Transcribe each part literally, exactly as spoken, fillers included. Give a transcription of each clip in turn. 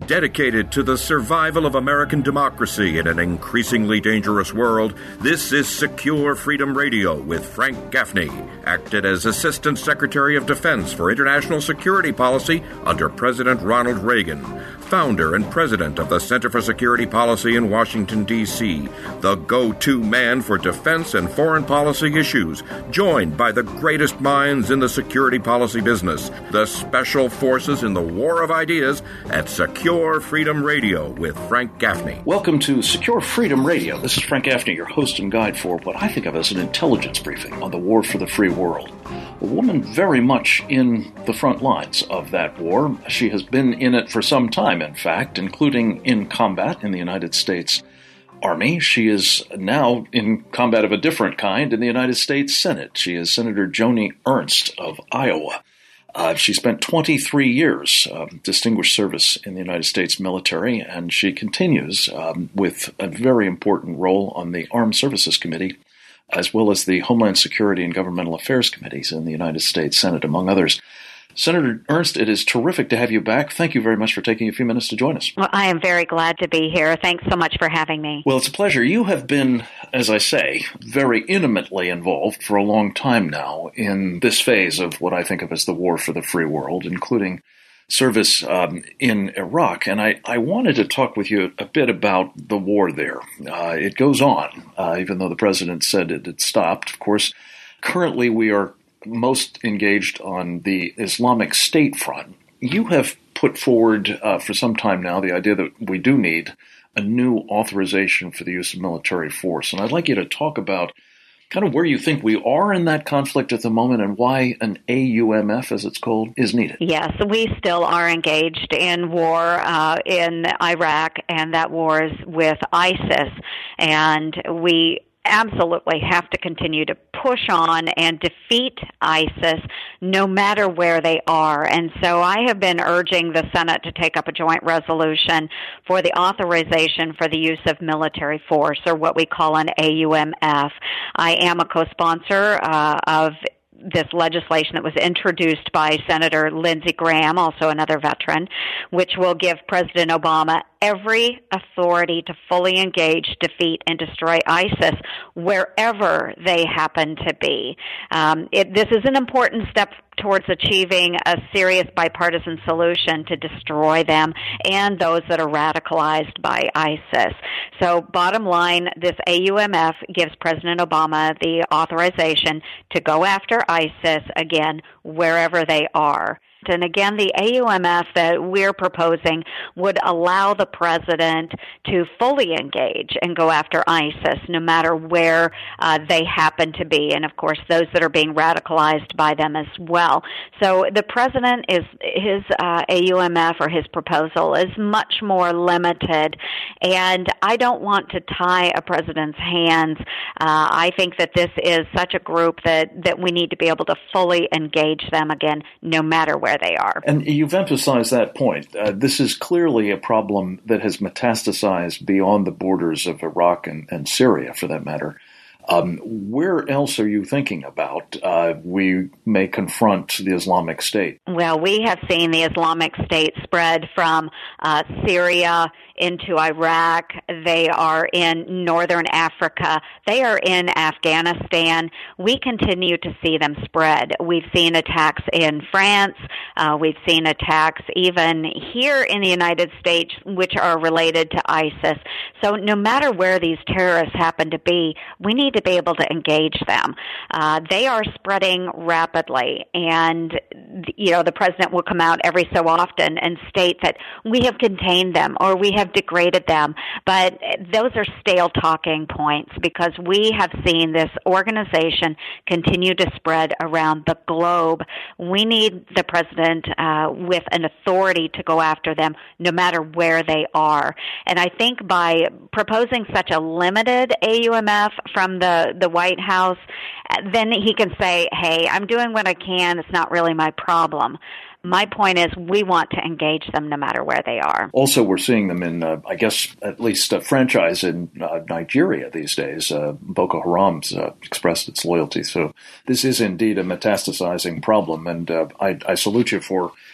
Dedicated to the survival of American democracy in an increasingly dangerous world, this is Secure Freedom Radio with Frank Gaffney, acted as Assistant Secretary of Defense for International Security Policy under President Ronald Reagan, founder and president of the Center for Security Policy in Washington, D C, the go-to man for defense and foreign policy issues, joined by the greatest minds in the security policy business, the special forces in the war of ideas at Secure Freedom Radio with Frank Gaffney. Welcome to Secure Freedom Radio. This is Frank Gaffney, your host and guide for what I think of as an intelligence briefing on the war for the free world. A woman very much in the front lines of that war. She has been in it for some time, in fact, including in combat in the United States Army. She is now in combat of a different kind in the United States Senate. She is Senator Joni Ernst of Iowa. Uh, she spent twenty-three years of distinguished service in the United States military, and she continues um, with a very important role on the Armed Services Committee, as well as the Homeland Security and Governmental Affairs Committees in the United States Senate, among others. Senator Ernst, it is terrific to have you back. Thank you very much for taking a few minutes to join us. Well, I am very glad to be here. Thanks so much for having me. Well, it's a pleasure. You have been, as I say, very intimately involved for a long time now in this phase of what I think of as the war for the free world, including service um, in Iraq. And I, I wanted to talk with you a bit about the war there. Uh, it goes on, uh, even though the president said it had stopped. Of course, currently we are most engaged on the Islamic State front. You have put forward uh, for some time now the idea that we do need a new authorization for the use of military force. And I'd like you to talk about kind of where you think we are in that conflict at the moment and why an A U M F, as it's called, is needed. Yes, we still are engaged in war uh, in Iraq, and that war is with ISIS. And we absolutely have to continue to push on and defeat ISIS no matter where they are. And so I have been urging the Senate to take up a joint resolution for the authorization for the use of military force, or what we call an A U M F. I am a co-sponsor uh, of this legislation that was introduced by Senator Lindsey Graham, also another veteran, which will give President Obama every authority to fully engage, defeat, and destroy ISIS wherever they happen to be. Um, it, this is an important step towards achieving a serious bipartisan solution to destroy them and those that are radicalized by ISIS. So bottom line, this A U M F gives President Obama the authorization to go after ISIS, again, wherever they are. And again, the A U M F that we're proposing would allow the president to fully engage and go after ISIS, no matter where uh, they happen to be, and of course those that are being radicalized by them as well. So the president is his uh, A U M F, or his proposal, is much more limited, and I don't want to tie a president's hands. Uh, I think that this is such a group that that we need to be able to fully engage them again, no matter where they are. And you've emphasized that point. Uh, this is clearly a problem that has metastasized beyond the borders of Iraq and, and Syria, for that matter. Um, where else are you thinking about uh, we may confront the Islamic State? Well, we have seen the Islamic State spread from uh, Syria into Iraq. They are in northern Africa. They are in Afghanistan. We continue to see them spread. We've seen attacks in France. Uh, we've seen attacks even here in the United States, which are related to ISIS. So no matter where these terrorists happen to be, we need to be able to engage them. Uh, they are spreading rapidly, and you know the president will come out every so often and state that we have contained them or we have degraded them, but those are stale talking points, because we have seen this organization continue to spread around the globe. We need the president uh, with an authority to go after them no matter where they are. And I think by proposing such a limited A U M F from the, the White House, then he can say, hey, I'm doing what I can. It's not really my problem. My point is we want to engage them no matter where they are. Also, we're seeing them in, uh, I guess, at least a franchise in uh, Nigeria these days. Uh, Boko Haram's uh, expressed its loyalty. So this is indeed a metastasizing problem, and uh, I, I salute you for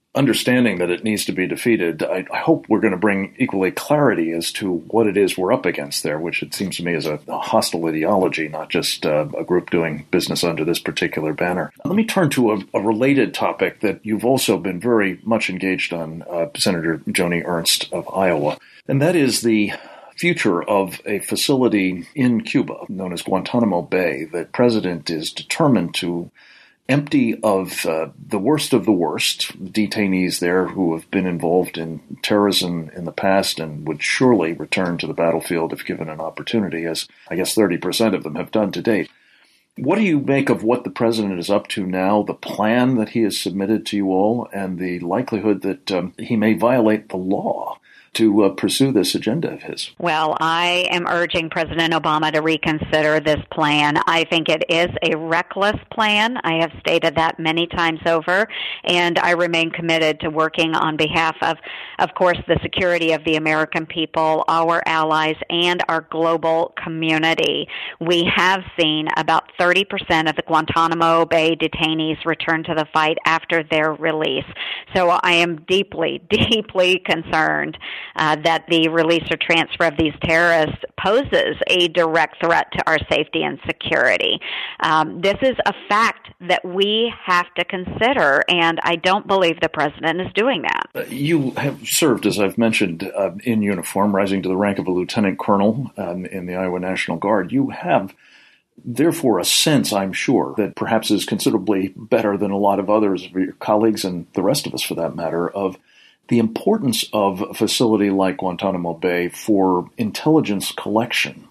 understanding that it needs to be defeated, I, I hope we're going to bring equally clarity as to what it is we're up against there, which it seems to me is a, a hostile ideology, not just uh, a group doing business under this particular banner. Let me turn to a, a related topic that you've also been very much engaged on, uh, Senator Joni Ernst of Iowa, and that is the future of a facility in Cuba known as Guantanamo Bay that the president is determined to empty of uh, the worst of the worst, detainees there who have been involved in terrorism in the past and would surely return to the battlefield if given an opportunity, as I guess thirty percent of them have done to date. What do you make of what the president is up to now, the plan that he has submitted to you all, and the likelihood that um, he may violate the law to uh, pursue this agenda of his? Well, I am urging President Obama to reconsider this plan. I think it is a reckless plan. I have stated that many times over, and I remain committed to working on behalf of, of course, the security of the American people, our allies, and our global community. We have seen about thirty percent of the Guantanamo Bay detainees return to the fight after their release. So I am deeply, deeply concerned Uh, that the release or transfer of these terrorists poses a direct threat to our safety and security. Um, this is a fact that we have to consider, and I don't believe the president is doing that. Uh, you have served, as I've mentioned, uh, in uniform, rising to the rank of a lieutenant colonel um, in the Iowa National Guard. You have therefore a sense, I'm sure, that perhaps is considerably better than a lot of others of your colleagues and the rest of us for that matter, of the importance of a facility like Guantanamo Bay for intelligence collection.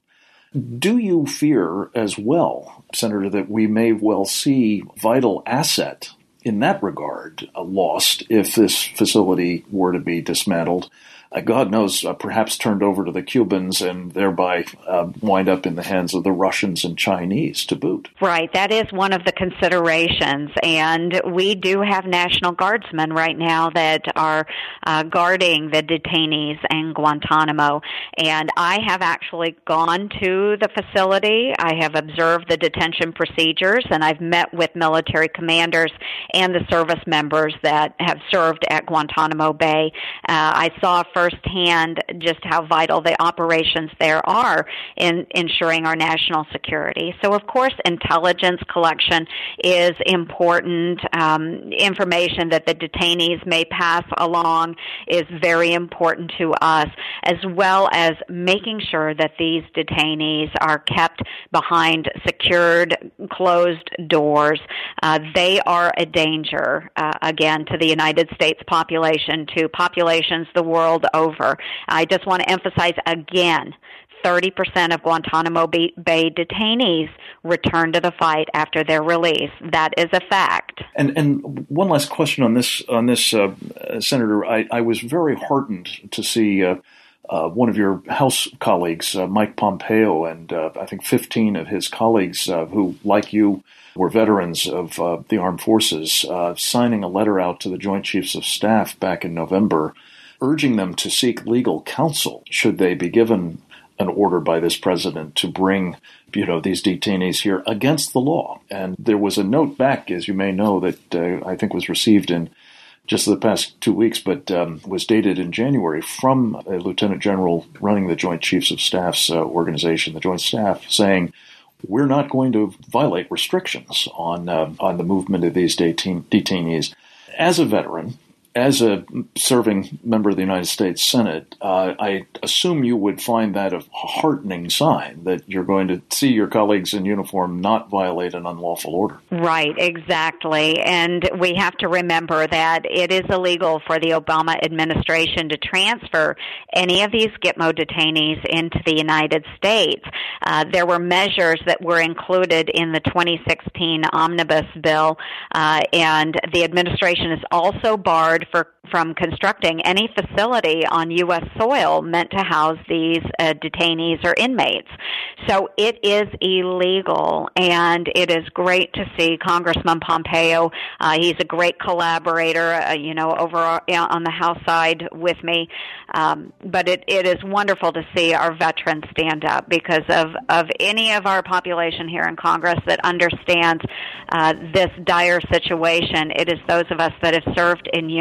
Do you fear as well, Senator, that we may well see vital asset in that regard uh, lost if this facility were to be dismantled? Uh, God knows, uh, perhaps turned over to the Cubans and thereby uh, wind up in the hands of the Russians and Chinese to boot. Right. That is one of the considerations. And we do have National Guardsmen right now that are uh, guarding the detainees in Guantanamo. And I have actually gone to the facility. I have observed the detention procedures, and I've met with military commanders and the service members that have served at Guantanamo Bay. Uh, I saw firsthand just how vital the operations there are in ensuring our national security. So, of course, intelligence collection is important. Um, information that the detainees may pass along is very important to us, as well as making sure that these detainees are kept behind secured, closed doors. Uh, they are a danger, uh, again, to the United States population, to populations the world over. I just want to emphasize again, thirty percent of Guantanamo Bay detainees return to the fight after their release. That is a fact. And and one last question on this, on this, uh, Senator. I, I was very heartened to see uh, uh, one of your House colleagues, uh, Mike Pompeo, and uh, I think fifteen of his colleagues uh, who, like you, were veterans of uh, the armed forces, uh, signing a letter out to the Joint Chiefs of Staff back in November, urging them to seek legal counsel should they be given an order by this president to bring, you know, these detainees here against the law. And there was a note back, as you may know, that uh, I think was received in just the past two weeks, but um, was dated in January from a lieutenant general running the Joint Chiefs of Staff's uh, organization, the Joint Staff, saying, we're not going to violate restrictions on uh, on the movement of these detain- detainees. As a veteran, as a serving member of the United States Senate, uh, I assume you would find that a heartening sign that you're going to see your colleagues in uniform not violate an unlawful order. Right, exactly. And we have to remember that it is illegal for the Obama administration to transfer any of these Gitmo detainees into the United States. Uh, there were measures that were included in the twenty sixteen omnibus bill, uh, and the administration is also barred for from constructing any facility on U S soil meant to house these uh, detainees or inmates. So it is illegal, and it is great to see Congressman Pompeo. Uh, he's a great collaborator, uh, you know, over on the House side with me. Um, but it, it is wonderful to see our veterans stand up because of, of any of our population here in Congress that understands uh, this dire situation. It is those of us that have served in uniform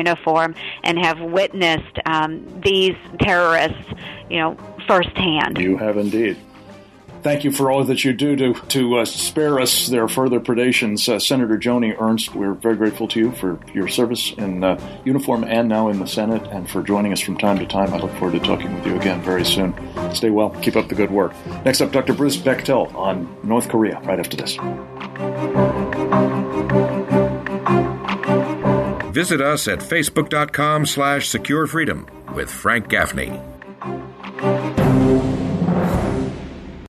uniform and have witnessed um, these terrorists, you know, firsthand. You have indeed. Thank you for all that you do to to uh, spare us their further predations. Uh, Senator Joni Ernst, we're very grateful to you for your service in uh, uniform and now in the Senate, and for joining us from time to time. I look forward to talking with you again very soon. Stay well. Keep up the good work. Next up, Doctor Bruce Bechtel on North Korea, right after this. Visit us at facebook.com slash secure freedom with Frank Gaffney.